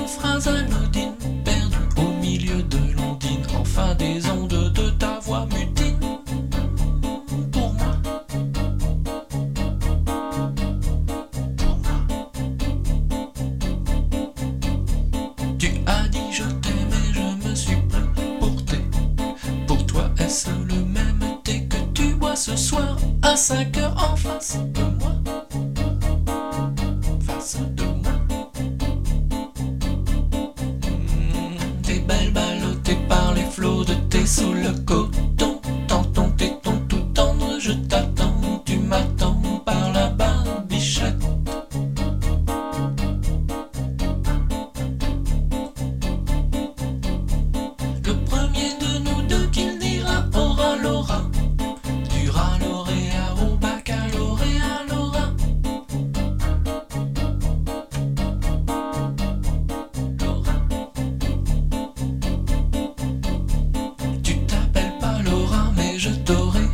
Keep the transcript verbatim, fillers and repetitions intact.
phrase anodine, perdue au milieu de l'ondine, enfin des ondes de ta voix mutine. Pour moi, pour moi. Tu as dit je t'aime et je me suis pris pour thé. Pour toi est-ce le même thé que tu bois ce soir à cinq heures en face de moi? Face de moi. Mmh, t'es belle ballottée par les flots de thé sous le coton. Dans ton téton tout tendre, je t'attends, tu m'attends par la barbichette. Le premier de nous deux qui le dira aura l'aura du râle-lauréat au baccalauréat Laura. Laura. Tu t'appelles pas Laura mais je t'aurai